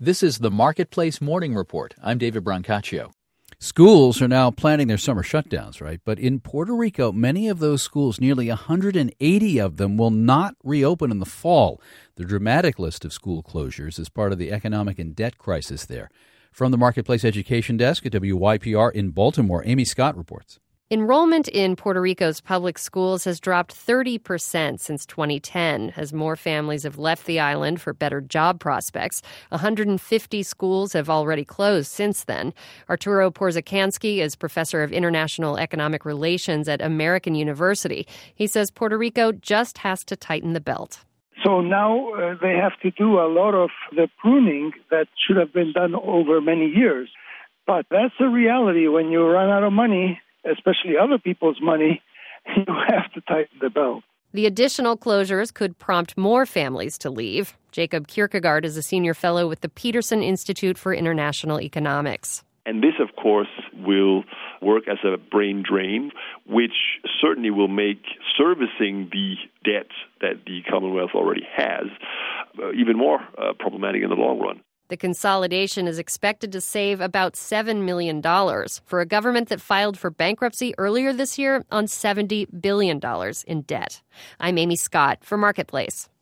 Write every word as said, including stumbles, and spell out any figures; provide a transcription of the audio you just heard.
This is the Marketplace Morning Report. I'm David Brancaccio. Schools are now planning their summer shutdowns, right? But in Puerto Rico, many of those schools, nearly one hundred eighty of them, will not reopen in the fall. The dramatic list of school closures is part of the economic and debt crisis there. From the Marketplace Education Desk at W Y P R in Baltimore, Amy Scott reports. Enrollment in Puerto Rico's public schools has dropped thirty percent since twenty ten as more families have left the island for better job prospects. one hundred fifty schools have already closed since then. Arturo Porzakansky is professor of international economic relations at American University. He says Puerto Rico just has to tighten the belt. So now uh, they have to do a lot of the pruning that should have been done over many years. But that's the reality. When you run out of money, especially other people's money, you have to tighten the belt. The additional closures could prompt more families to leave. Jacob Kierkegaard is a senior fellow with the Peterson Institute for International Economics. And this, of course, will work as a brain drain, which certainly will make servicing the debt that the Commonwealth already has uh, even more uh, problematic in the long run. The consolidation is expected to save about seven million dollars for a government that filed for bankruptcy earlier this year on seventy billion dollars in debt. I'm Amy Scott for Marketplace.